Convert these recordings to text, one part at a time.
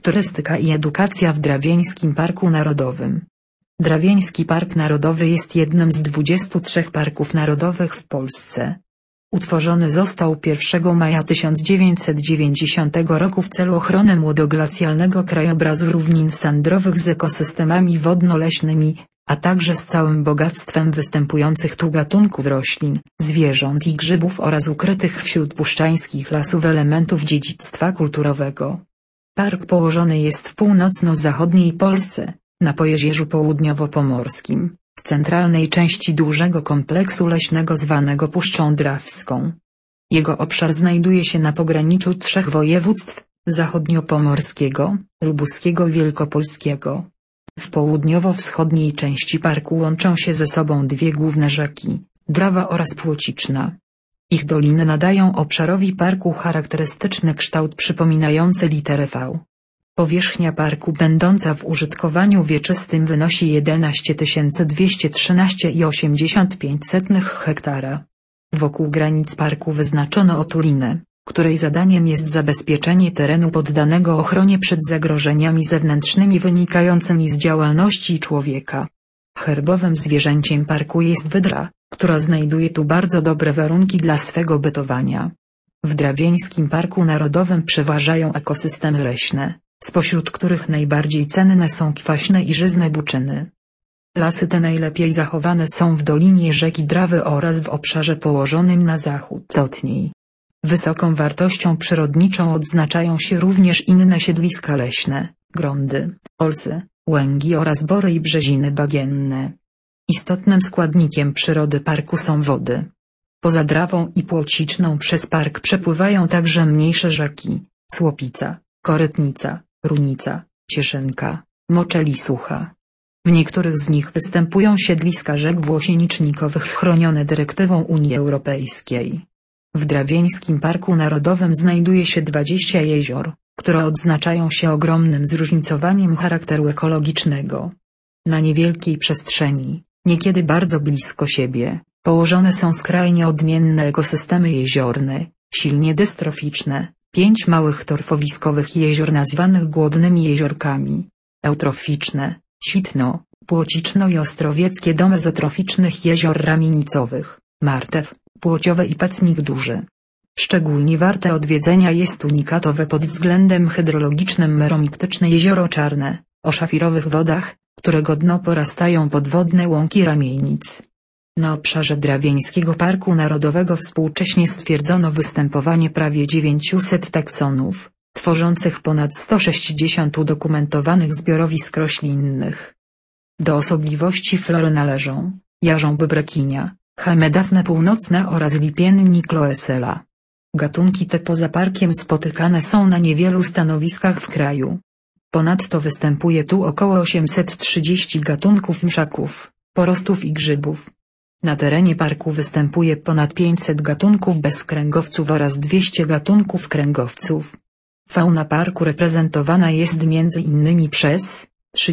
Turystyka i edukacja w Drawieńskim Parku Narodowym. Drawieński Park Narodowy jest jednym z 23 parków narodowych w Polsce. Utworzony został 1 maja 1990 roku w celu ochrony młodoglacialnego krajobrazu równin sandrowych z ekosystemami wodno-leśnymi, a także z całym bogactwem występujących tu gatunków roślin, zwierząt i grzybów oraz ukrytych wśród puszczańskich lasów elementów dziedzictwa kulturowego. Park położony jest w północno-zachodniej Polsce, na Pojezierzu Południowo-Pomorskim, w centralnej części dużego kompleksu leśnego zwanego Puszczą Drawską. Jego obszar znajduje się na pograniczu 3 województw: zachodniopomorskiego, lubuskiego i wielkopolskiego. W południowo-wschodniej części parku łączą się ze sobą 2 główne rzeki, Drawa oraz Płociczna. Ich doliny nadają obszarowi parku charakterystyczny kształt przypominający literę V. Powierzchnia parku będąca w użytkowaniu wieczystym wynosi 11 213,85 hektara. Wokół granic parku wyznaczono otulinę, której zadaniem jest zabezpieczenie terenu poddanego ochronie przed zagrożeniami zewnętrznymi wynikającymi z działalności człowieka. Herbowym zwierzęciem parku jest wydra, która znajduje tu bardzo dobre warunki dla swego bytowania. W Drawieńskim Parku Narodowym przeważają ekosystemy leśne, spośród których najbardziej cenne są kwaśne i żyzne buczyny. Lasy te najlepiej zachowane są w dolinie rzeki Drawy oraz w obszarze położonym na zachód od niej. Wysoką wartością przyrodniczą odznaczają się również inne siedliska leśne, grądy, olsy, łęgi oraz bory i brzeziny bagienne. Istotnym składnikiem przyrody parku są wody. Poza Drawą i Płociczną przez park przepływają także mniejsze rzeki: Słopica, Korytnica, Runica, Cieszynka, Moczeli Sucha. W niektórych z nich występują siedliska rzek włosiennicznikowych chronione dyrektywą Unii Europejskiej. W Drawieńskim Parku Narodowym znajduje się 20 jezior, które odznaczają się ogromnym zróżnicowaniem charakteru ekologicznego. Na niewielkiej przestrzeni, niekiedy bardzo blisko siebie, położone są skrajnie odmienne ekosystemy jeziorne, silnie dystroficzne, 5 małych torfowiskowych jezior nazwanych głodnymi jeziorkami, eutroficzne, Sitno, Płociczno i Ostrowieckie do mezotroficznych jezior ramienicowych, Martew, Płociowe i Pecnik Duży. Szczególnie warte odwiedzenia jest unikatowe pod względem hydrologicznym meromiktyczne jezioro Czarne, o szafirowych wodach, którego dno porastają podwodne łąki ramienic. Na obszarze Drawieńskiego Parku Narodowego współcześnie stwierdzono występowanie prawie 900 taksonów, tworzących ponad 160 udokumentowanych zbiorowisk roślinnych. Do osobliwości flory należą jarząb brekinia, Hemedafne północna oraz lipiennik Loesela. Gatunki te poza parkiem spotykane są na niewielu stanowiskach w kraju. Ponadto występuje tu około 830 gatunków mszaków, porostów i grzybów. Na terenie parku występuje ponad 500 gatunków bezkręgowców oraz 200 gatunków kręgowców. Fauna parku reprezentowana jest m.in. przez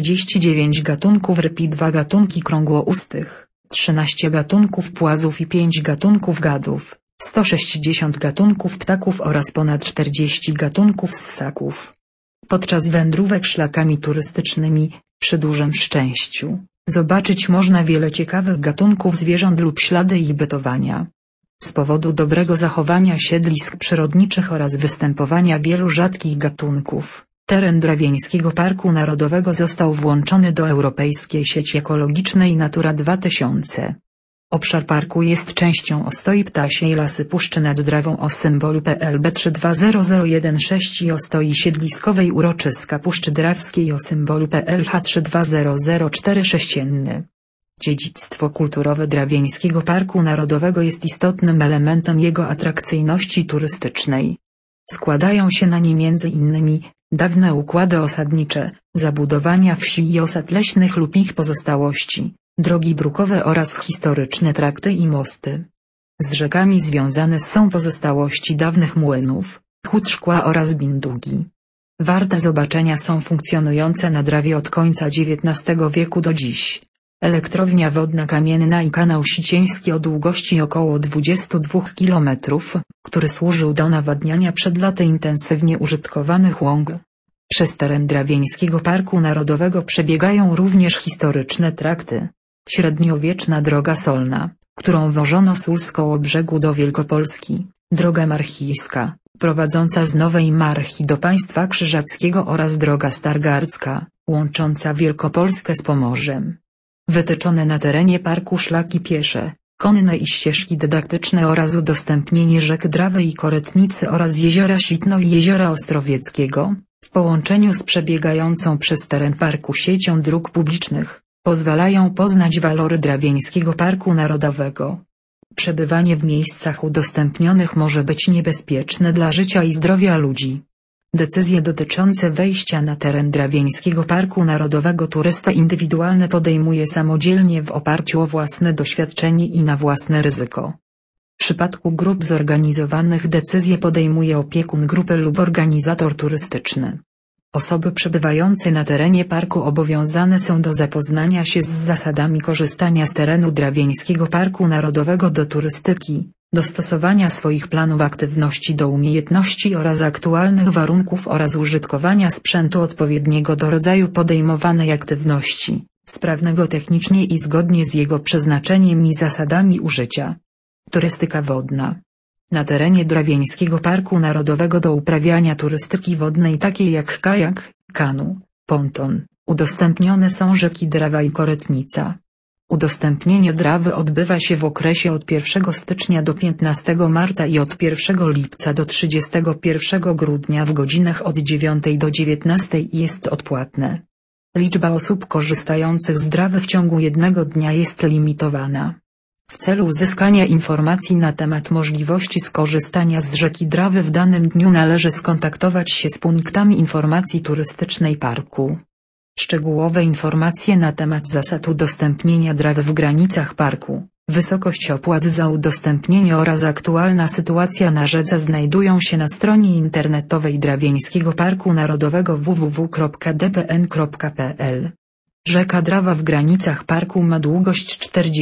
39 gatunków ryb i 2 gatunki krągłoustych, 13 gatunków płazów i 5 gatunków gadów, 160 gatunków ptaków oraz ponad 40 gatunków ssaków. Podczas wędrówek szlakami turystycznymi, przy dużym szczęściu, zobaczyć można wiele ciekawych gatunków zwierząt lub ślady ich bytowania. Z powodu dobrego zachowania siedlisk przyrodniczych oraz występowania wielu rzadkich gatunków, teren Drawieńskiego Parku Narodowego został włączony do Europejskiej Sieci Ekologicznej Natura 2000. Obszar parku jest częścią ostoi ptasiej Lasy Puszczy nad Drawą o symbolu PLB 320016 i ostoi siedliskowej Uroczyska Puszczy Drawskiej o symbolu PLH 32046. Dziedzictwo kulturowe Drawieńskiego Parku Narodowego jest istotnym elementem jego atrakcyjności turystycznej. Składają się na nie m.in. dawne układy osadnicze, zabudowania wsi i osad leśnych lub ich pozostałości, drogi brukowe oraz historyczne trakty i mosty. Z rzekami związane są pozostałości dawnych młynów, hut szkła oraz bindugi. Warte zobaczenia są funkcjonujące na Drawie od końca XIX wieku do dziś. Elektrownia wodna Kamienna i kanał Sicieński o długości około 22 km, który służył do nawadniania przed laty intensywnie użytkowanych łąk. Przez teren Drawieńskiego Parku Narodowego przebiegają również historyczne trakty. Średniowieczna droga solna, którą wożono sól z Kołobrzegu do Wielkopolski, droga marchijska, prowadząca z Nowej Marchi do państwa krzyżackiego oraz droga stargardzka, łącząca Wielkopolskę z Pomorzem. Wytyczone na terenie parku szlaki piesze, konne i ścieżki dydaktyczne oraz udostępnienie rzek Drawy i Koretnicy oraz jeziora Sitno i jeziora Ostrowieckiego, w połączeniu z przebiegającą przez teren parku siecią dróg publicznych, pozwalają poznać walory Drawieńskiego Parku Narodowego. Przebywanie w miejscach udostępnionych może być niebezpieczne dla życia i zdrowia ludzi. Decyzje dotyczące wejścia na teren Drawieńskiego Parku Narodowego turysta indywidualny podejmuje samodzielnie w oparciu o własne doświadczenie i na własne ryzyko. W przypadku grup zorganizowanych decyzje podejmuje opiekun grupy lub organizator turystyczny. Osoby przebywające na terenie parku obowiązane są do zapoznania się z zasadami korzystania z terenu Drawieńskiego Parku Narodowego do turystyki, dostosowania swoich planów aktywności do umiejętności oraz aktualnych warunków oraz użytkowania sprzętu odpowiedniego do rodzaju podejmowanej aktywności, sprawnego technicznie i zgodnie z jego przeznaczeniem i zasadami użycia. Turystyka wodna. Na terenie Drawieńskiego Parku Narodowego do uprawiania turystyki wodnej takiej jak kajak, kanu, ponton, udostępnione są rzeki Drawa i Koretnica. Udostępnienie Drawy odbywa się w okresie od 1 stycznia do 15 marca i od 1 lipca do 31 grudnia w godzinach od 9 do 19 i jest odpłatne. Liczba osób korzystających z Drawy w ciągu jednego dnia jest limitowana. W celu uzyskania informacji na temat możliwości skorzystania z rzeki Drawy w danym dniu należy skontaktować się z punktami informacji turystycznej parku. Szczegółowe informacje na temat zasad udostępnienia Drawy w granicach parku, wysokość opłat za udostępnienie oraz aktualna sytuacja na rzece znajdują się na stronie internetowej Drawieńskiego Parku Narodowego www.dpn.pl. Rzeka Drawa w granicach parku ma długość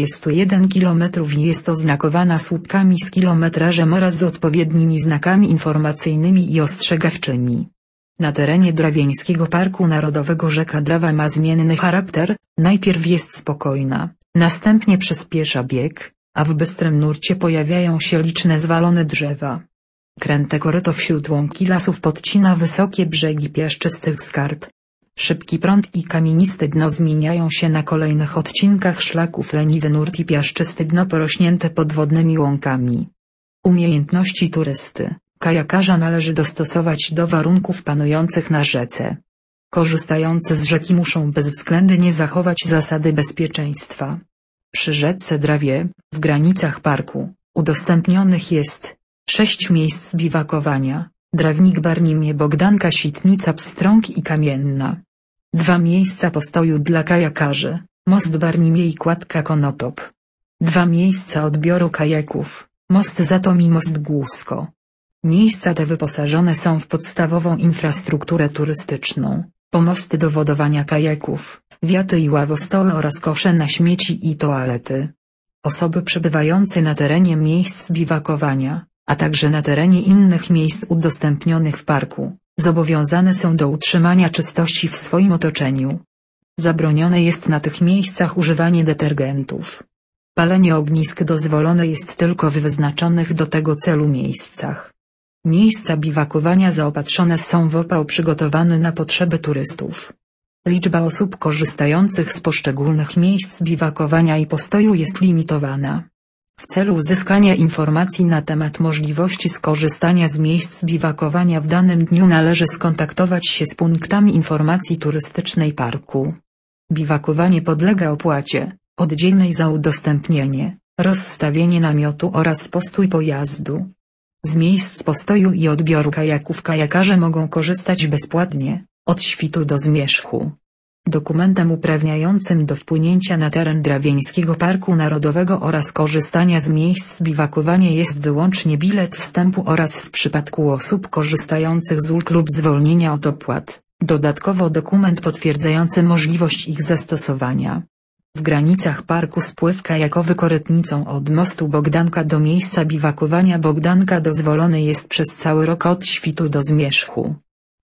41 km i jest oznakowana słupkami z kilometrażem oraz z odpowiednimi znakami informacyjnymi i ostrzegawczymi. Na terenie Drawieńskiego Parku Narodowego rzeka Drawa ma zmienny charakter, najpierw jest spokojna, następnie przyspiesza bieg, a w bystrym nurcie pojawiają się liczne zwalone drzewa. Kręte koryto wśród łąki lasów podcina wysokie brzegi piaszczystych skarp. Szybki prąd i kamieniste dno zmieniają się na kolejnych odcinkach szlaków leniwy nurt i piaszczyste dno porośnięte podwodnymi łąkami. Umiejętności turysty, kajakarza należy dostosować do warunków panujących na rzece. Korzystający z rzeki muszą bezwzględnie zachować zasady bezpieczeństwa. Przy rzece Drawie, w granicach parku, udostępnionych jest 6 miejsc biwakowania: Drawnik Barnimie Bogdanka Sitnica Pstrąg i Kamienna. 2 miejsca postoju dla kajakarzy, Most Barnimie i Kładka Konotop. 2 miejsca odbioru kajaków, Most Zatom i Most Głusko. Miejsca te wyposażone są w podstawową infrastrukturę turystyczną, pomosty do wodowania kajaków, wiaty i ławostoły oraz kosze na śmieci i toalety. Osoby przebywające na terenie miejsc biwakowania, a także na terenie innych miejsc udostępnionych w parku, zobowiązane są do utrzymania czystości w swoim otoczeniu. Zabronione jest na tych miejscach używanie detergentów. Palenie ognisk dozwolone jest tylko w wyznaczonych do tego celu miejscach. Miejsca biwakowania zaopatrzone są w opał przygotowany na potrzeby turystów. Liczba osób korzystających z poszczególnych miejsc biwakowania i postoju jest limitowana. W celu uzyskania informacji na temat możliwości skorzystania z miejsc biwakowania w danym dniu należy skontaktować się z punktami informacji turystycznej parku. Biwakowanie podlega opłacie, oddzielnej za udostępnienie, rozstawienie namiotu oraz postój pojazdu. Z miejsc postoju i odbioru kajaków kajakarze mogą korzystać bezpłatnie, od świtu do zmierzchu. Dokumentem uprawniającym do wpłynięcia na teren Drawieńskiego Parku Narodowego oraz korzystania z miejsc biwakowania jest wyłącznie bilet wstępu oraz w przypadku osób korzystających z ulg lub zwolnienia od opłat, dodatkowo dokument potwierdzający możliwość ich zastosowania. W granicach parku spływ kajakowy Koretnicą od mostu Bogdanka do miejsca biwakowania Bogdanka dozwolony jest przez cały rok od świtu do zmierzchu.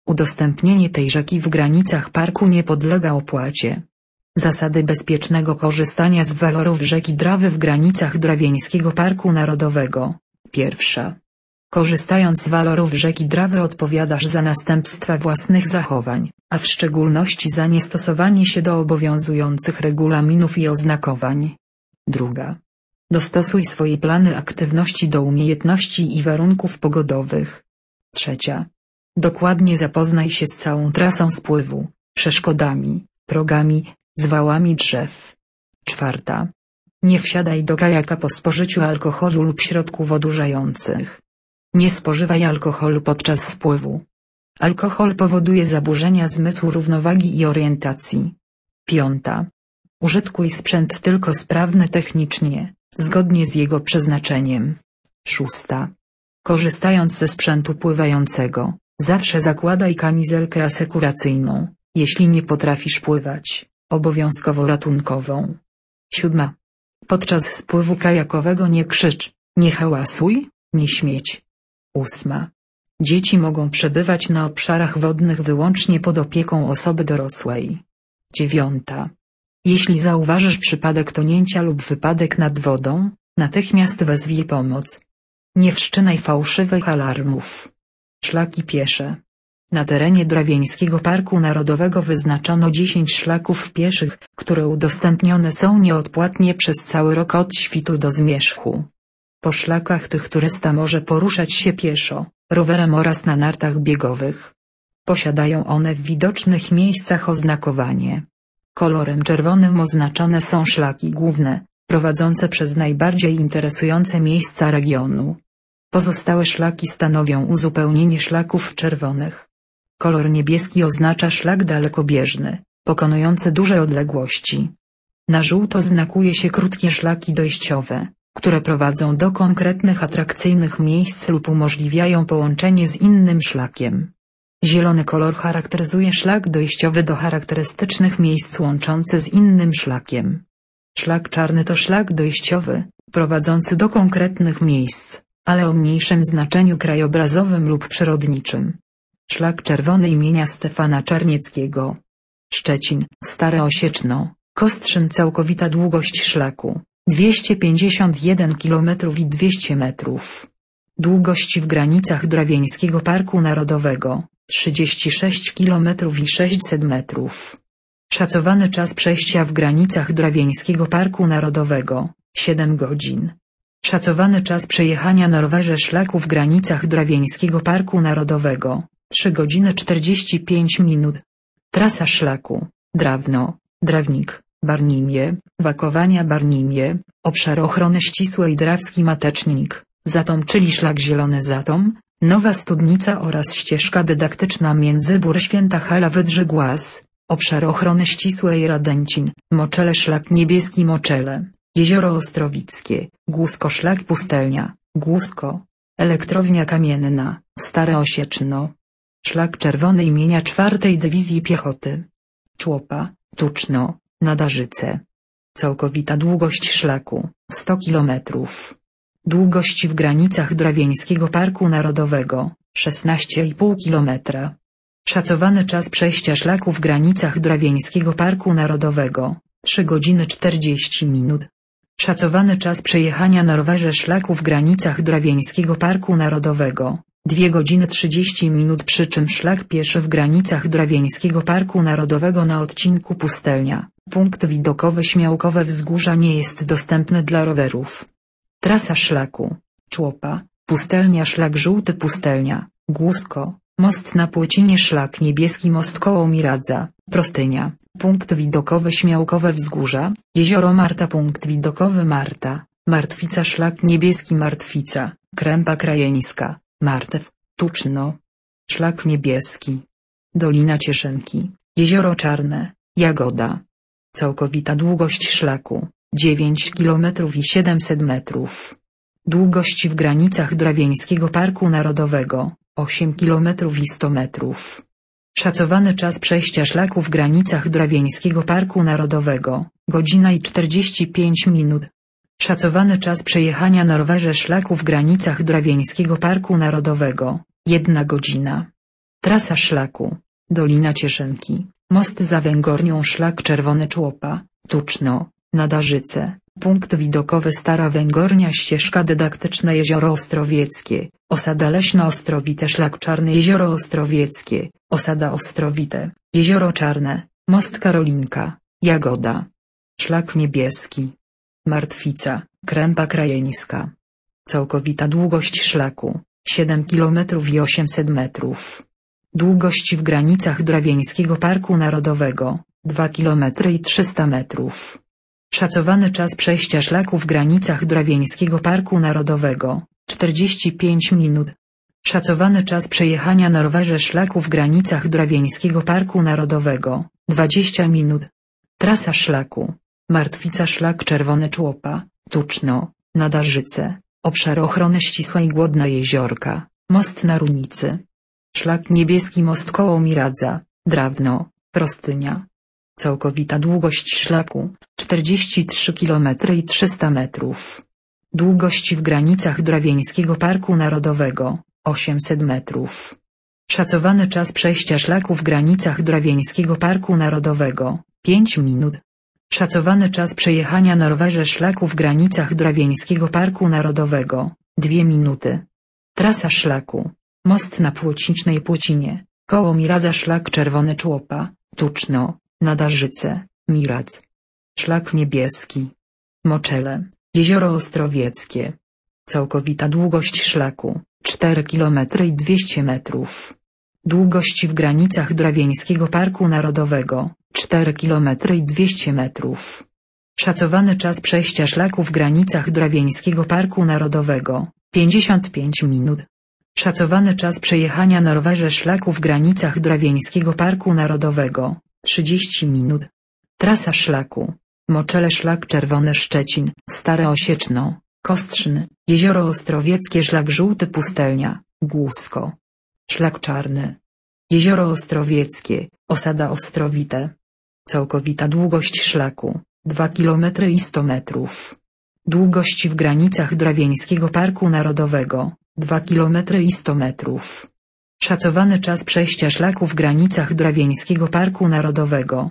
Udostępnienie tej rzeki w granicach parku nie podlega opłacie. Zasady bezpiecznego korzystania z walorów rzeki Drawy w granicach Drawieńskiego Parku Narodowego. Pierwsza. Korzystając z walorów rzeki Drawy odpowiadasz za następstwa własnych zachowań, a w szczególności za niestosowanie się do obowiązujących regulaminów i oznakowań. Druga. Dostosuj swoje plany aktywności do umiejętności i warunków pogodowych. Trzecia. Dokładnie zapoznaj się z całą trasą spływu, przeszkodami, progami, zwałami drzew. Czwarta. Nie wsiadaj do kajaka po spożyciu alkoholu lub środków odurzających. Nie spożywaj alkoholu podczas spływu. Alkohol powoduje zaburzenia zmysłu równowagi i orientacji. Piąta. Użytkuj sprzęt tylko sprawny technicznie, zgodnie z jego przeznaczeniem. Szósta. Korzystając ze sprzętu pływającego, zawsze zakładaj kamizelkę asekuracyjną, jeśli nie potrafisz pływać, obowiązkowo ratunkową. Siódma. Podczas spływu kajakowego nie krzycz, nie hałasuj, nie śmieć. Ósma. Dzieci mogą przebywać na obszarach wodnych wyłącznie pod opieką osoby dorosłej. Dziewiąta. Jeśli zauważysz przypadek tonięcia lub wypadek nad wodą, natychmiast wezwij pomoc. Nie wszczynaj fałszywych alarmów. Szlaki piesze. Na terenie Drawieńskiego Parku Narodowego wyznaczono 10 szlaków pieszych, które udostępnione są nieodpłatnie przez cały rok od świtu do zmierzchu. Po szlakach tych turysta może poruszać się pieszo, rowerem oraz na nartach biegowych. Posiadają one w widocznych miejscach oznakowanie. Kolorem czerwonym oznaczone są szlaki główne, prowadzące przez najbardziej interesujące miejsca regionu. Pozostałe szlaki stanowią uzupełnienie szlaków czerwonych. Kolor niebieski oznacza szlak dalekobieżny, pokonujący duże odległości. Na żółto znakuje się krótkie szlaki dojściowe, które prowadzą do konkretnych atrakcyjnych miejsc lub umożliwiają połączenie z innym szlakiem. Zielony kolor charakteryzuje szlak dojściowy do charakterystycznych miejsc łączący z innym szlakiem. Szlak czarny to szlak dojściowy, prowadzący do konkretnych miejsc, ale o mniejszym znaczeniu krajobrazowym lub przyrodniczym. Szlak czerwony imienia Stefana Czarnieckiego. Szczecin, Stare Osieczno, Kostrzyn. Całkowita długość szlaku 251 km i 200 metrów. Długość w granicach Drawieńskiego Parku Narodowego 36 km i 600 metrów. Szacowany czas przejścia w granicach Drawieńskiego Parku Narodowego 7 godzin. Szacowany czas przejechania na rowerze szlaku w granicach Drawieńskiego Parku Narodowego 3 godziny 45 minut. Trasa szlaku: Drawno, Drawnik, Barnimie, Wakowania Barnimie, obszar ochrony ścisłej Drawski Matecznik, Zatom czyli szlak Zielony Zatom, Nowa Studnica oraz ścieżka dydaktyczna Międzybór Święta Hala Wydrze Głaz, obszar ochrony ścisłej Radęcin, Moczele szlak Niebieski Moczele, Jezioro Ostrowickie, Głusko szlak Pustelnia, Głusko, Elektrownia Kamienna, Stare Osieczno. Szlak czerwony imienia 4. Dywizji Piechoty. Człopa, Tuczno, Nadarzyce. Całkowita długość szlaku 100 km. Długość w granicach Drawieńskiego Parku Narodowego 16,5 km. Szacowany czas przejścia szlaku w granicach Drawieńskiego Parku Narodowego 3 godziny 40 minut. Szacowany czas przejechania na rowerze szlaku w granicach Drawieńskiego Parku Narodowego 2 godziny 30 minut, przy czym szlak pieszy w granicach Drawieńskiego Parku Narodowego na odcinku Pustelnia, punkt widokowy Śmiałkowe Wzgórza nie jest dostępny dla rowerów. Trasa szlaku: Człopa, Pustelnia, szlak żółty Pustelnia, Głusko, most na Płycinie, szlak niebieski, most koło Miradza, Prostynia, punkt widokowy Śmiałkowe Wzgórza, Jezioro Marta, punkt widokowy Marta, Martwica, szlak niebieski Martwica, Krępa Krajeńska, Martew, Tuczno. Szlak niebieski. Dolina Cieszynki, Jezioro Czarne, Jagoda. Całkowita długość szlaku 9 km i 700 metrów. Długość w granicach Drawieńskiego Parku Narodowego 8 km i 100 metrów. Szacowany czas przejścia szlaku w granicach Drawieńskiego Parku Narodowego godzina i 45 minut. Szacowany czas przejechania na rowerze szlaku w granicach Drawieńskiego Parku Narodowego 1 godzina. Trasa szlaku: Dolina Cieszynki, most za Węgornią, szlak Czerwone Człopa, Tuczno, Nadarzyce, punkt widokowy Stara Węgornia, ścieżka dydaktyczna Jezioro Ostrowieckie, osada leśna Ostrowite, szlak Czarny, Jezioro Ostrowieckie, osada Ostrowite, Jezioro Czarne, most Karolinka, Jagoda. Szlak niebieski. Martwica, Krępa Krajeńska. Całkowita długość szlaku: 7 km i 800 metrów. Długość w granicach Drawieńskiego Parku Narodowego: 2 km i 300 metrów. Szacowany czas przejścia szlaku w granicach Drawieńskiego Parku Narodowego: 45 minut. Szacowany czas przejechania na rowerze szlaku w granicach Drawieńskiego Parku Narodowego: 20 minut. Trasa szlaku: Martwica, szlak Czerwone Człopa, Tuczno, Nadarzyce, obszar ochrony ścisłej Głodna Jeziorka, most na Runicy. Szlak niebieski, most koło Miradza, Drawno, Prostynia. Całkowita długość szlaku: 43 km i 300 metrów. Długość w granicach Drawieńskiego Parku Narodowego: 800 metrów. Szacowany czas przejścia szlaku w granicach Drawieńskiego Parku Narodowego: 5 minut. Szacowany czas przejechania na rowerze szlaku w granicach Drawieńskiego Parku Narodowego: 2 minuty. Trasa szlaku: most na Płocicznej Płocinie, koło Miradza, szlak Czerwone Człopa, Tuczno, Nadarzyce, Miradz. Szlak niebieski. Moczele, Jezioro Ostrowieckie. Całkowita długość szlaku: 4 km i 200 metrów. Długość w granicach Drawieńskiego Parku Narodowego: 4 km i 200 metrów. Szacowany czas przejścia szlaku w granicach Drawieńskiego Parku Narodowego: 55 minut. Szacowany czas przejechania na rowerze szlaku w granicach Drawieńskiego Parku Narodowego: 30 minut. Trasa szlaku: Moczele, szlak Czerwony Szczecin, Stare Osieczno, Kostrzyn, Jezioro Ostrowieckie, szlak Żółty Pustelnia, Głusko. Szlak Czarny. Jezioro Ostrowieckie, osada Ostrowite. Całkowita długość szlaku: 2 km i 100 metrów. Długość w granicach Drawieńskiego Parku Narodowego: 2 km i 100 metrów. Szacowany czas przejścia szlaku w granicach Drawieńskiego Parku Narodowego: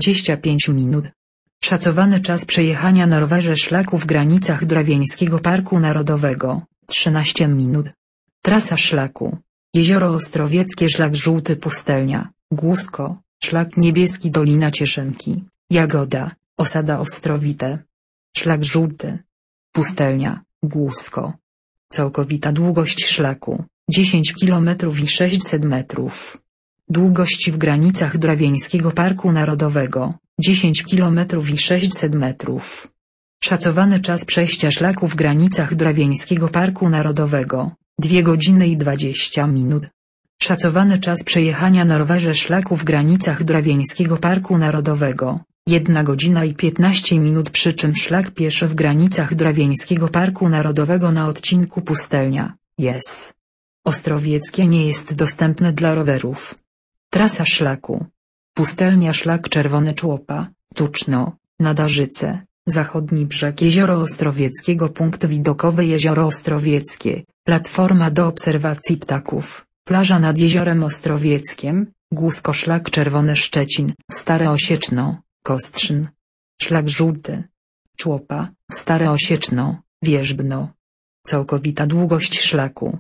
25 minut. Szacowany czas przejechania na rowerze szlaku w granicach Drawieńskiego Parku Narodowego: 13 minut. Trasa szlaku: Jezioro Ostrowieckie, szlak Żółty Pustelnia, Głusko, szlak niebieski Dolina Cieszynki, Jagoda, osada Ostrowite. Szlak Żółty Pustelnia, Głusko. Całkowita długość szlaku: 10 km i 600 metrów. Długość w granicach Drawieńskiego Parku Narodowego: 10 km i 600 metrów. Szacowany czas przejścia szlaku w granicach Drawieńskiego Parku Narodowego: 2 godziny i 20 minut. Szacowany czas przejechania na rowerze szlaku w granicach Drawieńskiego Parku Narodowego: 1 godzina i 15 minut, przy czym szlak pieszy w granicach Drawieńskiego Parku Narodowego na odcinku Pustelnia, Jez Ostrowieckie nie jest dostępny dla rowerów. Trasa szlaku: Pustelnia, szlak Czerwone Człopa, Tuczno, Nadarzyce, zachodni brzeg Jezioro Ostrowieckiego, punkt widokowy Jezioro Ostrowieckie, platforma do obserwacji ptaków, plaża nad Jeziorem Ostrowieckiem, Głusko, szlak Czerwony Szczecin, Stare Osieczno, Kostrzyn. Szlak Żółty Człopa, Stare Osieczno, Wierzbno. Całkowita długość szlaku: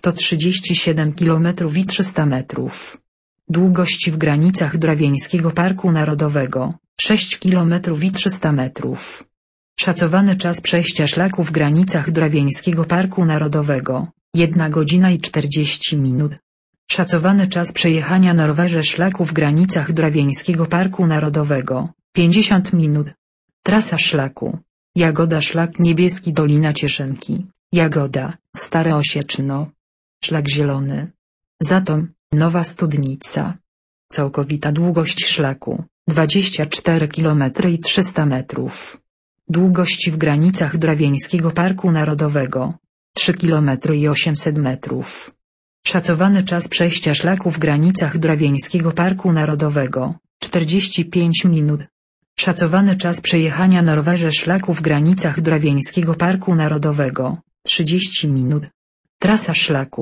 137 km i 300 metrów. Długość w granicach Drawieńskiego Parku Narodowego: 6 km i 300 metrów. Szacowany czas przejścia szlaku w granicach Drawieńskiego Parku Narodowego: 1 godzina i 40 minut. Szacowany czas przejechania na rowerze szlaku w granicach Drawieńskiego Parku Narodowego: 50 minut. Trasa szlaku: Jagoda, szlak niebieski Dolina Cieszynki, Jagoda, Stare Osieczno. Szlak zielony: Zatom, Nowa Studnica. Całkowita długość szlaku: 24 km i 300 metrów. Długość w granicach Drawieńskiego Parku Narodowego: 3 km i 800 metrów. Szacowany czas przejścia szlaku w granicach Drawieńskiego Parku Narodowego: 45 minut. Szacowany czas przejechania na rowerze szlaku w granicach Drawieńskiego Parku Narodowego: 30 minut. Trasa szlaku: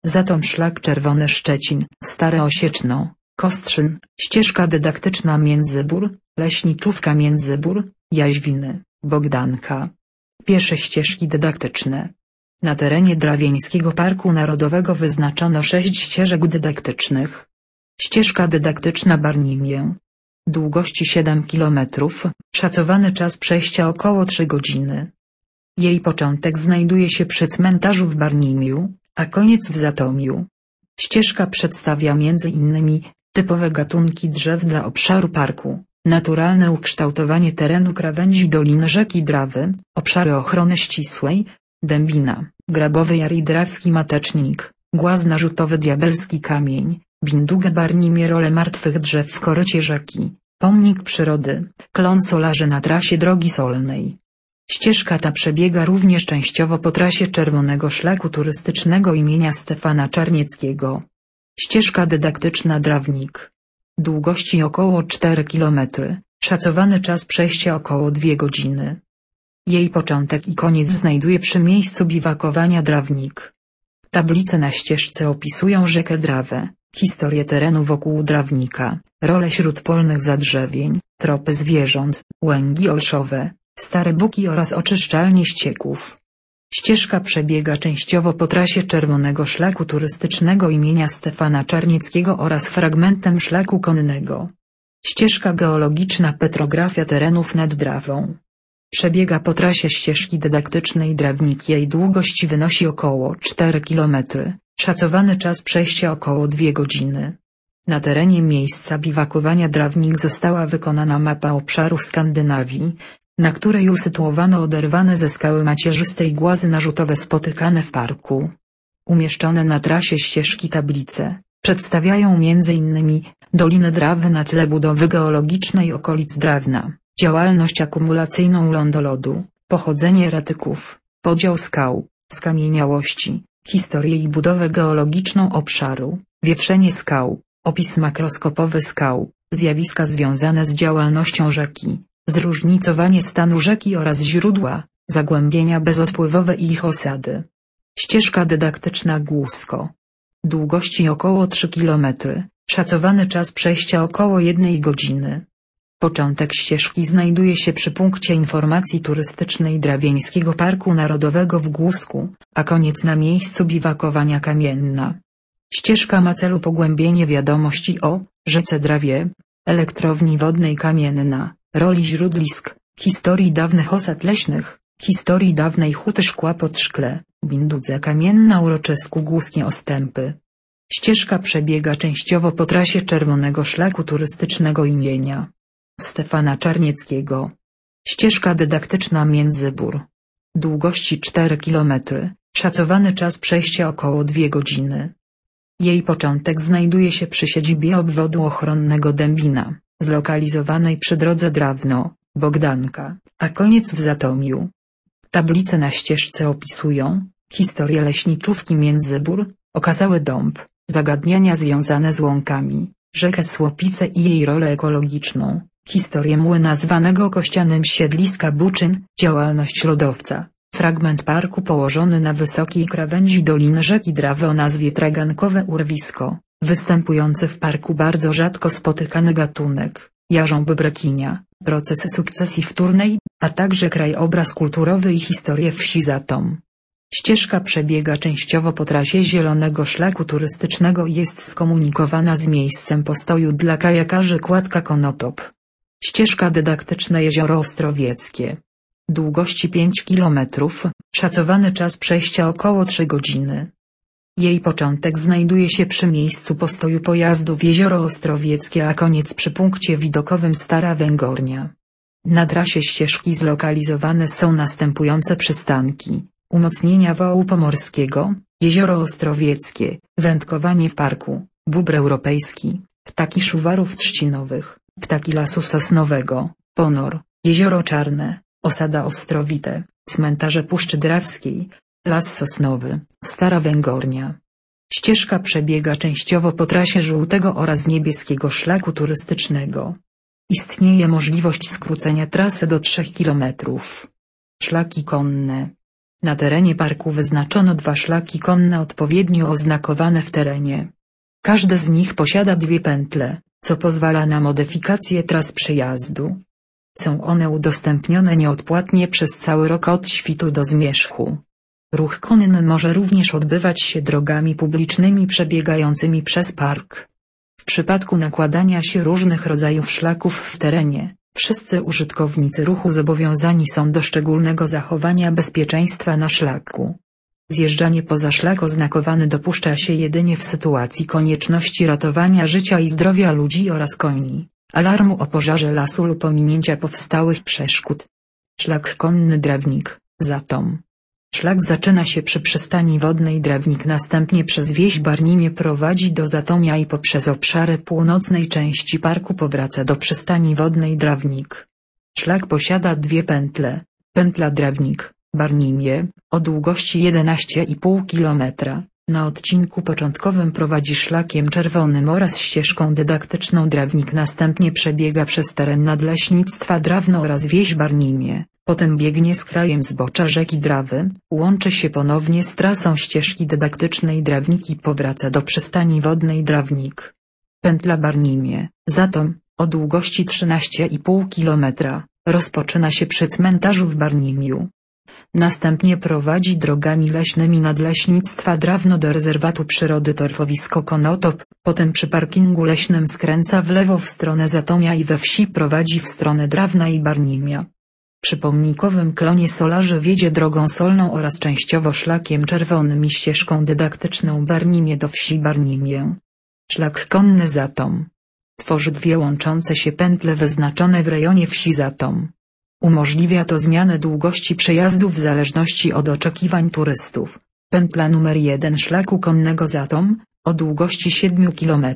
Zatom szlak Czerwony Szczecin, Stare Osieczno, Kostrzyn, ścieżka dydaktyczna Międzybór, Leśniczówka Międzybór, Jaźwiny, Bogdanka. Piesze ścieżki dydaktyczne. Na terenie Drawieńskiego Parku Narodowego wyznaczono 6 ścieżek dydaktycznych. Ścieżka dydaktyczna Barnimię. Długości 7 km, szacowany czas przejścia około 3 godziny. Jej początek znajduje się przy cmentarzu w Barnimiu, a koniec w Zatomiu. Ścieżka przedstawia m.in. typowe gatunki drzew dla obszaru parku, naturalne ukształtowanie terenu krawędzi doliny rzeki Drawy, obszary ochrony ścisłej, dębina, grabowy jar i drawski matecznik, głaz narzutowy diabelski kamień, binduga Barnimie, role martwych drzew w korycie rzeki, pomnik przyrody, klon solarzy na trasie drogi solnej. Ścieżka ta przebiega również częściowo po trasie Czerwonego Szlaku Turystycznego imienia Stefana Czarnieckiego. Ścieżka dydaktyczna Drawnik. Długości około 4 km, szacowany czas przejścia około 2 godziny. Jej początek i koniec znajduje przy miejscu biwakowania Drawnik. Tablice na ścieżce opisują rzekę Drawę, historię terenu wokół Drawnika, rolę śródpolnych zadrzewień, tropy zwierząt, łęgi olszowe, stare buki oraz oczyszczalnie ścieków. Ścieżka przebiega częściowo po trasie Czerwonego Szlaku Turystycznego imienia Stefana Czarnieckiego oraz fragmentem szlaku konnego. Ścieżka geologiczna Petrografia terenów nad Drawą. Przebiega po trasie ścieżki dydaktycznej Drawnik. Jej długość wynosi około 4 km, szacowany czas przejścia około 2 godziny. Na terenie miejsca biwakowania Drawnik została wykonana mapa obszaru Skandynawii, na której usytuowano oderwane ze skały macierzystej głazy narzutowe spotykane w parku. Umieszczone na trasie ścieżki tablice przedstawiają m.in. Dolinę Drawy na tle budowy geologicznej okolic Drawna, działalność akumulacyjną lądolodu, pochodzenie ratyków, podział skał, skamieniałości, historię i budowę geologiczną obszaru, wietrzenie skał, opis makroskopowy skał, zjawiska związane z działalnością rzeki, zróżnicowanie stanu rzeki oraz źródła, zagłębienia bezodpływowe i ich osady. Ścieżka dydaktyczna Głusko. Długości około 3 km, szacowany czas przejścia około 1 godziny. Początek ścieżki znajduje się przy punkcie informacji turystycznej Drawieńskiego Parku Narodowego w Głusku, a koniec na miejscu biwakowania Kamienna. Ścieżka ma celu pogłębienie wiadomości o rzece Drawie, elektrowni wodnej Kamienna, roli źródlisk, historii dawnych osad leśnych, historii dawnej huty szkła pod Szkle, Bindudze Kamienna, uroczysku Głuskie Ostępy. Ścieżka przebiega częściowo po trasie Czerwonego Szlaku Turystycznego imienia Stefana Czarnieckiego. Ścieżka dydaktyczna Międzybór. Długości 4 km, szacowany czas przejścia około 2 godziny. Jej początek znajduje się przy siedzibie obwodu ochronnego Dębina, zlokalizowanej przy drodze Drawno-Bogdanka, a koniec w Zatomiu. Tablice na ścieżce opisują historię leśniczówki Międzybór, okazały dąb, zagadnienia związane z łąkami, rzekę Słopice i jej rolę ekologiczną, historię młyna zwanego kościanym siedliska Buczyn, działalność lodowca, fragment parku położony na wysokiej krawędzi doliny rzeki Drawy o nazwie Tragankowe urwisko, występujący w parku bardzo rzadko spotykany gatunek, jarząb brekinia, proces sukcesji wtórnej, a także krajobraz kulturowy i historię wsi Zatom. Ścieżka przebiega częściowo po trasie Zielonego Szlaku Turystycznego i jest skomunikowana z miejscem postoju dla kajakarzy Kładka Konotop. Ścieżka dydaktyczna Jezioro Ostrowieckie. Długości 5 km, szacowany czas przejścia około 3 godziny. Jej początek znajduje się przy miejscu postoju pojazdów Jezioro Ostrowieckie, a koniec przy punkcie widokowym Stara Węgornia. Na trasie ścieżki zlokalizowane są następujące przystanki: umocnienia wału pomorskiego, Jezioro Ostrowieckie, wędkowanie w parku, bóbr europejski, ptaki szuwarów trzcinowych, ptaki lasu sosnowego, ponor, Jezioro Czarne, osada Ostrowite, cmentarze Puszczy Drawskiej, las sosnowy, Stara Węgornia. Ścieżka przebiega częściowo po trasie Żółtego oraz Niebieskiego Szlaku Turystycznego. Istnieje możliwość skrócenia trasy do 3 km. Szlaki konne. Na terenie parku wyznaczono 2 szlaki konne odpowiednio oznakowane w terenie. Każdy z nich posiada 2 pętle, co pozwala na modyfikację tras przejazdu. Są one udostępnione nieodpłatnie przez cały rok od świtu do zmierzchu. Ruch konny może również odbywać się drogami publicznymi przebiegającymi przez park. W przypadku nakładania się różnych rodzajów szlaków w terenie, wszyscy użytkownicy ruchu zobowiązani są do szczególnego zachowania bezpieczeństwa na szlaku. Zjeżdżanie poza szlak oznakowany dopuszcza się jedynie w sytuacji konieczności ratowania życia i zdrowia ludzi oraz koni, alarmu o pożarze lasu lub ominięcia powstałych przeszkód. Szlak konny Drewnik, Zatom. Szlak zaczyna się przy przystani wodnej Drewnik, następnie przez wieś Barnimie prowadzi do Zatomia i poprzez obszary północnej części parku powraca do przystani wodnej Drewnik. Szlak posiada 2 pętle. Pętla Drewnik, Barnimie, o długości 11,5 km, na odcinku początkowym prowadzi szlakiem czerwonym oraz ścieżką dydaktyczną Drewnik, następnie przebiega przez teren Nadleśnictwa Drawno oraz wieś Barnimie, potem biegnie z krajem zbocza rzeki Drawy, łączy się ponownie z trasą ścieżki dydaktycznej Drewnik i powraca do przystani wodnej Drewnik. Pętla Barnimie, Zatom, o długości 13,5 km, rozpoczyna się przy cmentarzu w Barnimiu. Następnie prowadzi drogami leśnymi Nadleśnictwa Drawno do rezerwatu przyrody Torfowisko Konotop, potem przy parkingu leśnym skręca w lewo w stronę Zatomia i we wsi prowadzi w stronę Drawna i Barnimia. Przy pomnikowym klonie Solarzy wiedzie drogą solną oraz częściowo szlakiem czerwonym i ścieżką dydaktyczną Barnimie do wsi Barnimię. Szlak konny Zatom tworzy 2 łączące się pętle wyznaczone w rejonie wsi Zatom. Umożliwia to zmianę długości przejazdu w zależności od oczekiwań turystów. Pętla numer 1 szlaku konnego Zatom, o długości 7 km.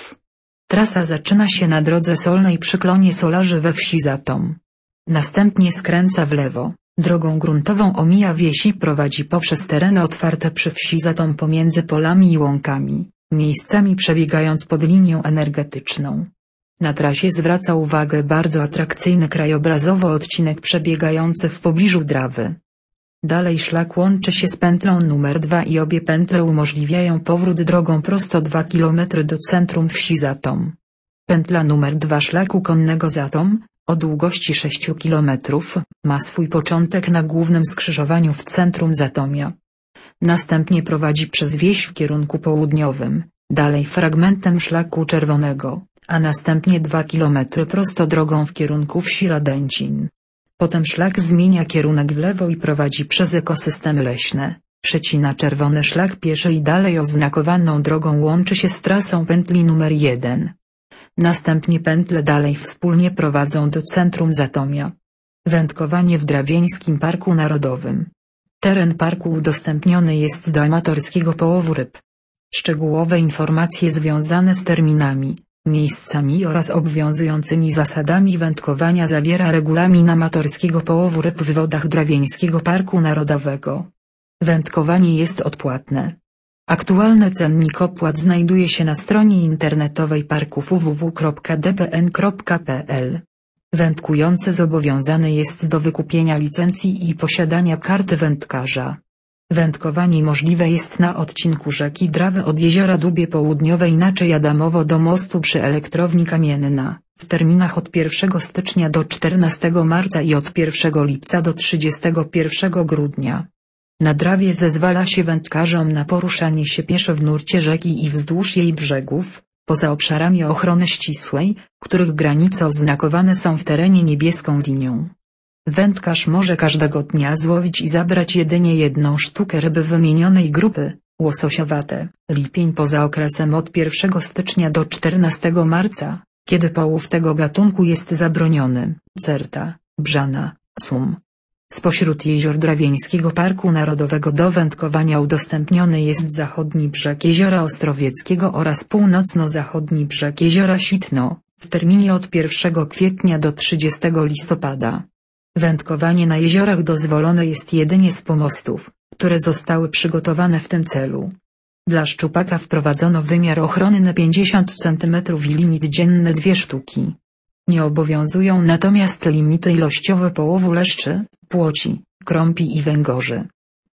Trasa zaczyna się na drodze solnej przy klonie Solarzy we wsi Zatom. Następnie skręca w lewo, drogą gruntową omija wieś i prowadzi poprzez tereny otwarte przy wsi Zatom pomiędzy polami i łąkami, miejscami przebiegając pod linią energetyczną. Na trasie zwraca uwagę bardzo atrakcyjny krajobrazowo odcinek przebiegający w pobliżu Drawy. Dalej szlak łączy się z pętlą numer 2 i obie pętle umożliwiają powrót drogą prosto 2 km do centrum wsi Zatom. Pętla numer 2 szlaku konnego Zatom, o długości 6 km, ma swój początek na głównym skrzyżowaniu w centrum Zatomia. Następnie prowadzi przez wieś w kierunku południowym, dalej fragmentem szlaku czerwonego, a następnie 2 km prosto drogą w kierunku wsi Radęcin. Potem szlak zmienia kierunek w lewo i prowadzi przez ekosystemy leśne, przecina czerwony szlak pieszy i dalej oznakowaną drogą łączy się z trasą pętli numer 1. Następnie pętle dalej wspólnie prowadzą do centrum Zatomia. Wędkowanie w Drawieńskim Parku Narodowym. Teren parku udostępniony jest do amatorskiego połowu ryb. Szczegółowe informacje związane z terminami, miejscami oraz obowiązującymi zasadami wędkowania zawiera regulamin amatorskiego połowu ryb w wodach Drawieńskiego Parku Narodowego. Wędkowanie jest odpłatne. Aktualny cennik opłat znajduje się na stronie internetowej parku www.dpn.pl. Wędkujący zobowiązany jest do wykupienia licencji i posiadania karty wędkarza. Wędkowanie możliwe jest na odcinku rzeki Drawy od jeziora Dubie Południowe inaczej Adamowo do mostu przy Elektrowni Kamienna, w terminach od 1 stycznia do 14 marca i od 1 lipca do 31 grudnia. Na Drawie zezwala się wędkarzom na poruszanie się pieszo w nurcie rzeki i wzdłuż jej brzegów, poza obszarami ochrony ścisłej, których granice oznakowane są w terenie niebieską linią. Wędkarz może każdego dnia złowić i zabrać jedynie 1 sztukę ryby wymienionej grupy, łososiowate, lipień poza okresem od 1 stycznia do 14 marca, kiedy połów tego gatunku jest zabroniony, certa, brzana, sum. Spośród jezior Drawieńskiego Parku Narodowego do wędkowania udostępniony jest zachodni brzeg Jeziora Ostrowieckiego oraz północno-zachodni brzeg Jeziora Sitno, w terminie od 1 kwietnia do 30 listopada. Wędkowanie na jeziorach dozwolone jest jedynie z pomostów, które zostały przygotowane w tym celu. Dla szczupaka wprowadzono wymiar ochronny 50 cm i limit dzienny 2 sztuki. Nie obowiązują natomiast limity ilościowe połowu leszczy, płoci, krąpi i węgorzy.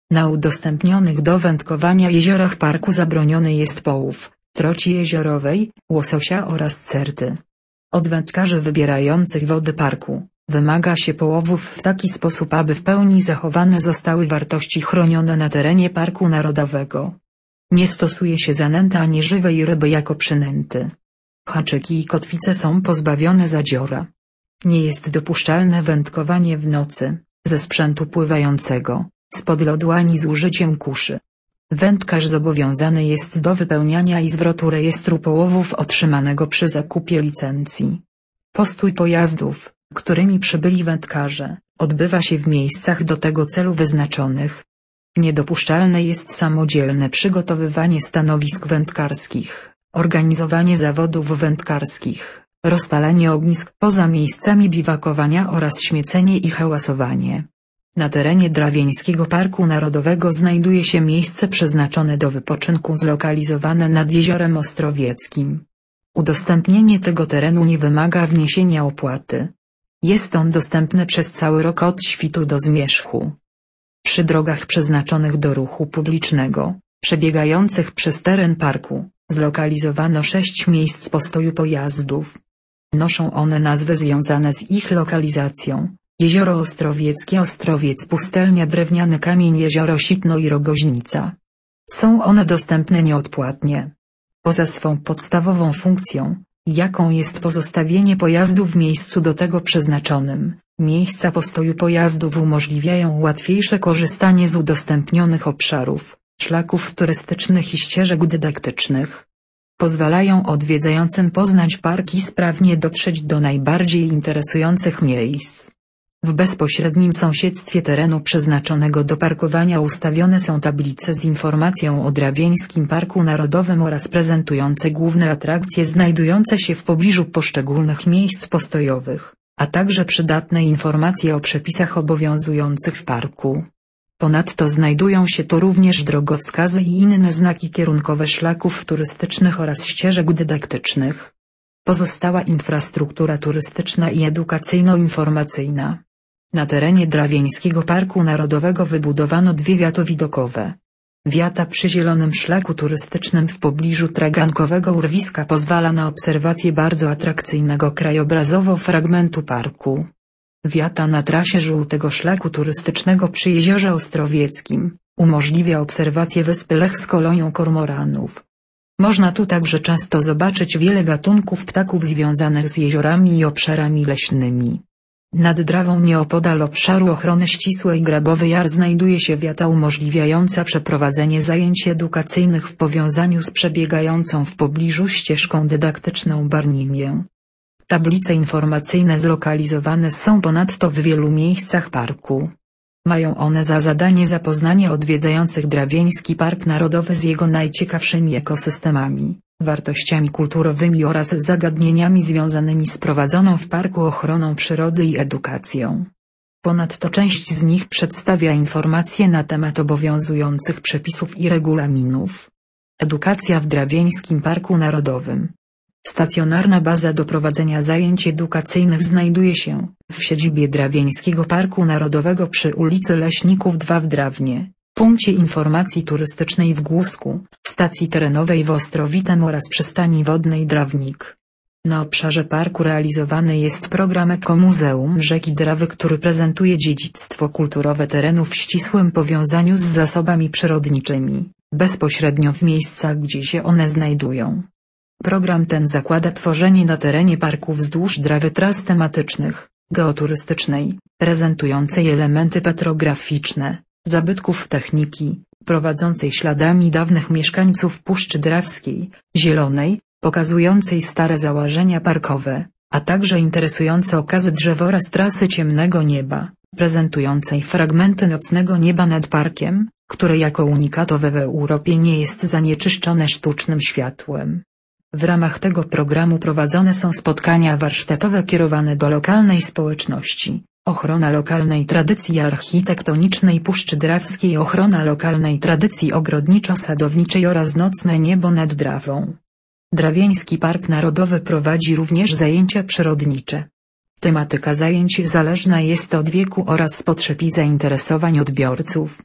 Na udostępnionych do wędkowania jeziorach parku zabroniony jest połów troci jeziorowej, łososia oraz certy. Od wędkarzy wybierających wody parku wymaga się połowów w taki sposób, aby w pełni zachowane zostały wartości chronione na terenie Parku Narodowego. Nie stosuje się zanęty ani żywej ryby jako przynęty. Haczyki i kotwice są pozbawione zadziora. Nie jest dopuszczalne wędkowanie w nocy, ze sprzętu pływającego, spod lodu ani z użyciem kuszy. Wędkarz zobowiązany jest do wypełniania i zwrotu rejestru połowów otrzymanego przy zakupie licencji. Postój pojazdów, którymi przybyli wędkarze, odbywa się w miejscach do tego celu wyznaczonych. Niedopuszczalne jest samodzielne przygotowywanie stanowisk wędkarskich, organizowanie zawodów wędkarskich, rozpalanie ognisk poza miejscami biwakowania oraz śmiecenie i hałasowanie. Na terenie Drawieńskiego Parku Narodowego znajduje się miejsce przeznaczone do wypoczynku zlokalizowane nad Jeziorem Ostrowieckim. Udostępnienie tego terenu nie wymaga wniesienia opłaty. Jest on dostępny przez cały rok od świtu do zmierzchu. Przy drogach przeznaczonych do ruchu publicznego, przebiegających przez teren parku, zlokalizowano 6 miejsc postoju pojazdów. Noszą one nazwy związane z ich lokalizacją: Jezioro Ostrowieckie, Ostrowiec, Pustelnia, Drewniany Kamień, Jezioro Sitno i Rogoźnica. Są one dostępne nieodpłatnie. Poza swą podstawową funkcją, jaką jest pozostawienie pojazdu w miejscu do tego przeznaczonym, miejsca postoju pojazdów umożliwiają łatwiejsze korzystanie z udostępnionych obszarów, szlaków turystycznych i ścieżek dydaktycznych. Pozwalają odwiedzającym poznać park i sprawnie dotrzeć do najbardziej interesujących miejsc. W bezpośrednim sąsiedztwie terenu przeznaczonego do parkowania ustawione są tablice z informacją o Drawieńskim Parku Narodowym oraz prezentujące główne atrakcje znajdujące się w pobliżu poszczególnych miejsc postojowych, a także przydatne informacje o przepisach obowiązujących w parku. Ponadto znajdują się tu również drogowskazy i inne znaki kierunkowe szlaków turystycznych oraz ścieżek dydaktycznych. Pozostała infrastruktura turystyczna i edukacyjno-informacyjna. Na terenie Drawieńskiego Parku Narodowego wybudowano 2 wiaty widokowe. Wiata przy zielonym szlaku turystycznym w pobliżu tragankowego urwiska pozwala na obserwację bardzo atrakcyjnego krajobrazowo fragmentu parku. Wiata na trasie żółtego szlaku turystycznego przy Jeziorze Ostrowieckim umożliwia obserwację wyspy Lech z kolonią kormoranów. Można tu także często zobaczyć wiele gatunków ptaków związanych z jeziorami i obszarami leśnymi. Nad Drawą nieopodal obszaru ochrony ścisłej Grabowy Jar znajduje się wiata umożliwiająca przeprowadzenie zajęć edukacyjnych w powiązaniu z przebiegającą w pobliżu ścieżką dydaktyczną Barnimię. Tablice informacyjne zlokalizowane są ponadto w wielu miejscach parku. Mają one za zadanie zapoznanie odwiedzających Drawieński Park Narodowy z jego najciekawszymi ekosystemami, wartościami kulturowymi oraz zagadnieniami związanymi z prowadzoną w parku ochroną przyrody i edukacją. Ponadto część z nich przedstawia informacje na temat obowiązujących przepisów i regulaminów. Edukacja w Drawieńskim Parku Narodowym. Stacjonarna baza do prowadzenia zajęć edukacyjnych znajduje się w siedzibie Drawieńskiego Parku Narodowego przy ulicy Leśników 2 w Drawnie, punkcie informacji turystycznej w Głusku, stacji terenowej w Ostrowitym oraz przystani wodnej Drawnik. Na obszarze parku realizowany jest program Ekomuzeum Rzeki Drawy, który prezentuje dziedzictwo kulturowe terenu w ścisłym powiązaniu z zasobami przyrodniczymi, bezpośrednio w miejscach, gdzie się one znajdują. Program ten zakłada tworzenie na terenie parku wzdłuż Drawy tras tematycznych, geoturystycznej, prezentującej elementy petrograficzne, zabytków techniki, prowadzącej śladami dawnych mieszkańców Puszczy Drawskiej, zielonej, pokazującej stare założenia parkowe, a także interesujące okazy drzew oraz trasy ciemnego nieba, prezentującej fragmenty nocnego nieba nad parkiem, które jako unikatowe w Europie nie jest zanieczyszczone sztucznym światłem. W ramach tego programu prowadzone są spotkania warsztatowe kierowane do lokalnej społeczności, ochrona lokalnej tradycji architektonicznej Puszczy Drawskiej, ochrona lokalnej tradycji ogrodniczo-sadowniczej oraz nocne niebo nad Drawą. Drawieński Park Narodowy prowadzi również zajęcia przyrodnicze. Tematyka zajęć zależna jest od wieku oraz potrzeb i zainteresowań odbiorców.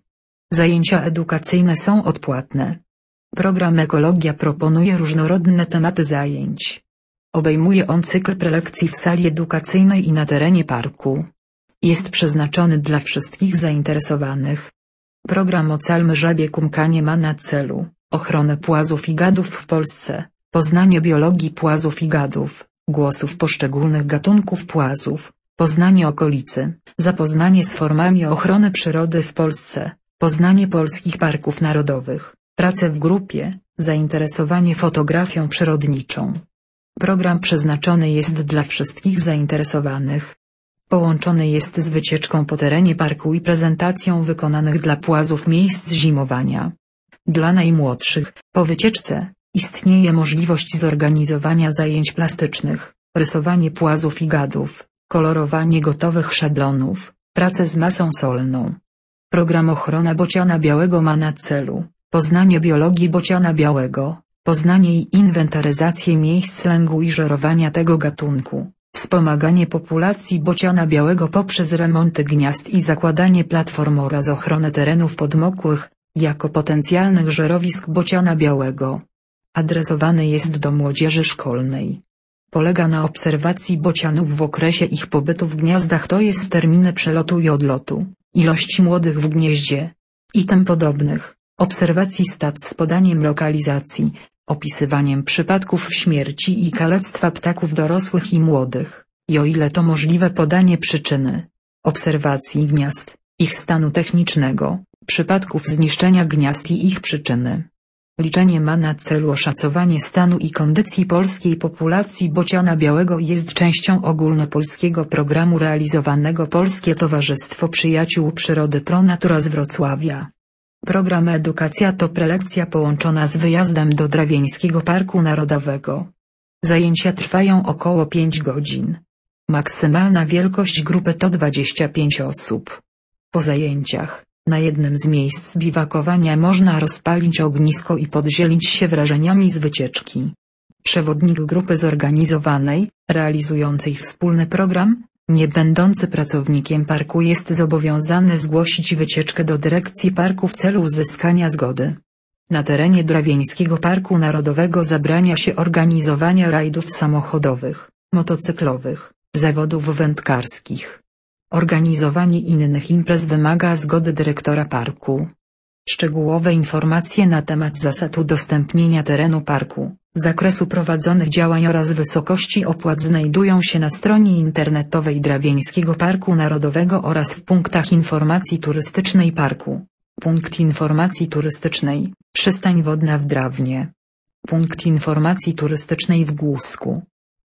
Zajęcia edukacyjne są odpłatne. Program Ekologia proponuje różnorodne tematy zajęć. Obejmuje on cykl prelekcji w sali edukacyjnej i na terenie parku. Jest przeznaczony dla wszystkich zainteresowanych. Program Ocalmy żabie kumkanie ma na celu ochronę płazów i gadów w Polsce, poznanie biologii płazów i gadów, głosów poszczególnych gatunków płazów, poznanie okolicy, zapoznanie z formami ochrony przyrody w Polsce, poznanie polskich parków narodowych, pracę w grupie, zainteresowanie fotografią przyrodniczą. Program przeznaczony jest dla wszystkich zainteresowanych. Połączony jest z wycieczką po terenie parku i prezentacją wykonanych dla płazów miejsc zimowania. Dla najmłodszych, po wycieczce, istnieje możliwość zorganizowania zajęć plastycznych, rysowanie płazów i gadów, kolorowanie gotowych szablonów, pracę z masą solną. Program Ochrona bociana białego ma na celu poznanie biologii bociana białego, poznanie i inwentaryzację miejsc lęgu i żerowania tego gatunku, wspomaganie populacji bociana białego poprzez remonty gniazd i zakładanie platform oraz ochronę terenów podmokłych, jako potencjalnych żerowisk bociana białego. Adresowany jest do młodzieży szkolnej. Polega na obserwacji bocianów w okresie ich pobytu w gniazdach, to jest terminy przelotu i odlotu, ilości młodych w gnieździe i tym podobnych, obserwacji stad z podaniem lokalizacji, opisywaniem przypadków śmierci i kalectwa ptaków dorosłych i młodych, i o ile to możliwe podanie przyczyny, obserwacji gniazd, ich stanu technicznego, przypadków zniszczenia gniazd i ich przyczyny. Liczenie ma na celu oszacowanie stanu i kondycji polskiej populacji bociana białego i jest częścią ogólnopolskiego programu realizowanego Polskie Towarzystwo Przyjaciół Przyrody Pro Natura z Wrocławia. Program Edukacja to prelekcja połączona z wyjazdem do Drawieńskiego Parku Narodowego. Zajęcia trwają około 5 godzin. Maksymalna wielkość grupy to 25 osób. Po zajęciach, na jednym z miejsc biwakowania można rozpalić ognisko i podzielić się wrażeniami z wycieczki. Przewodnik grupy zorganizowanej, realizującej wspólny program, nie będący pracownikiem parku, jest zobowiązany zgłosić wycieczkę do dyrekcji parku w celu uzyskania zgody. Na terenie Drawieńskiego Parku Narodowego zabrania się organizowania rajdów samochodowych, motocyklowych, zawodów wędkarskich. Organizowanie innych imprez wymaga zgody dyrektora parku. Szczegółowe informacje na temat zasad udostępnienia terenu parku, zakresu prowadzonych działań oraz wysokości opłat znajdują się na stronie internetowej Drawieńskiego Parku Narodowego oraz w punktach informacji turystycznej parku. Punkt informacji turystycznej, przystań wodna w Drawnie. Punkt informacji turystycznej w Głusku.